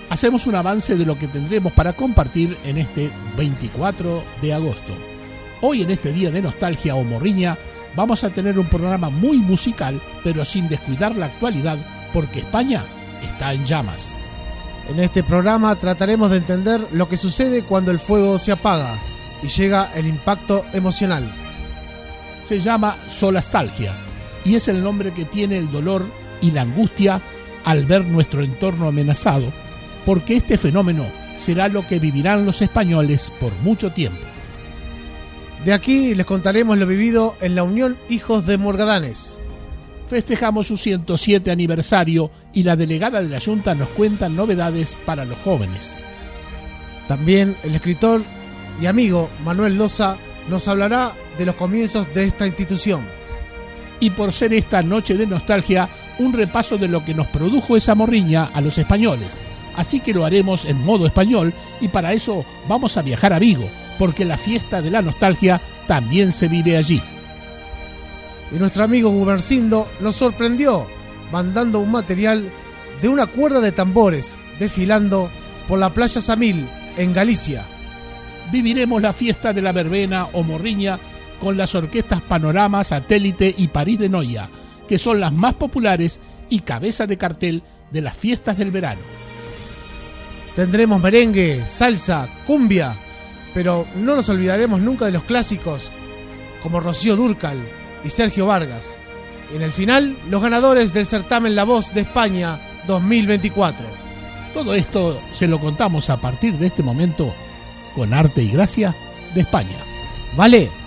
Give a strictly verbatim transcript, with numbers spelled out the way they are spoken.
hacemos un avance de lo que tendremos para compartir en este veinticuatro de agosto. Hoy, en este día de nostalgia o morriña, vamos a tener un programa muy musical, pero sin descuidar la actualidad, porque España está en llamas. En este programa trataremos de entender lo que sucede cuando el fuego se apaga y llega el impacto emocional. Se llama solastalgia y es el nombre que tiene el dolor y la angustia al ver nuestro entorno amenazado, porque este fenómeno será lo que vivirán los españoles por mucho tiempo. De aquí les contaremos lo vivido en la Unión Hijos de Morgadanes. Festejamos su ciento siete aniversario y la delegada de la Junta nos cuenta novedades para los jóvenes. También el escritor y amigo Manuel Loza nos hablará de los comienzos de esta institución. Y por ser esta noche de nostalgia, un repaso de lo que nos produjo esa morriña a los españoles. Así que lo haremos en modo español y para eso vamos a viajar a Vigo, porque la fiesta de la nostalgia también se vive allí. Y nuestro amigo Gumersindo nos sorprendió mandando un material de una cuerda de tambores desfilando por la playa Samil en Galicia. Viviremos la fiesta de la verbena o morriña con las orquestas Panorama, Satélite y París de Noia, que son las más populares y cabeza de cartel de las fiestas del verano. Tendremos merengue, salsa, cumbia, pero no nos olvidaremos nunca de los clásicos como Rocío Dúrcal y Sergio Vargas. En el final, los ganadores del certamen La Voz de España dos mil veinticuatro. Todo esto se lo contamos a partir de este momento con arte y gracia de España. ¿Vale?